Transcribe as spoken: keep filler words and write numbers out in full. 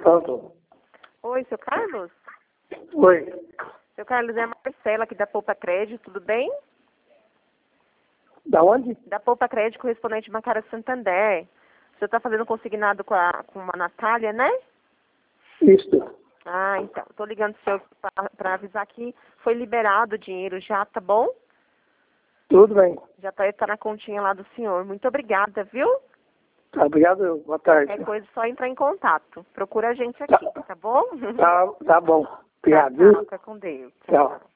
Pronto. Oi, seu Carlos? Oi. Seu Carlos, é a Marcela aqui da Poupa Crédito, tudo bem? Da onde? Da Poupa Crédito, correspondente de Macara Santander. O senhor está fazendo consignado com a, com a Natália, né? Isto. Ah, então. Estou ligando o senhor para avisar que foi liberado o dinheiro já, tá bom? Tudo bem. Já está tá na continha lá do senhor. Muito obrigada, viu? Tá, obrigado. Boa tarde. Qualquer coisa, é só entrar em contato. Procura a gente aqui, tá, tá bom? Tá, tá bom. Obrigado. Tchau, tchau. viu? Fica com Deus. Tchau.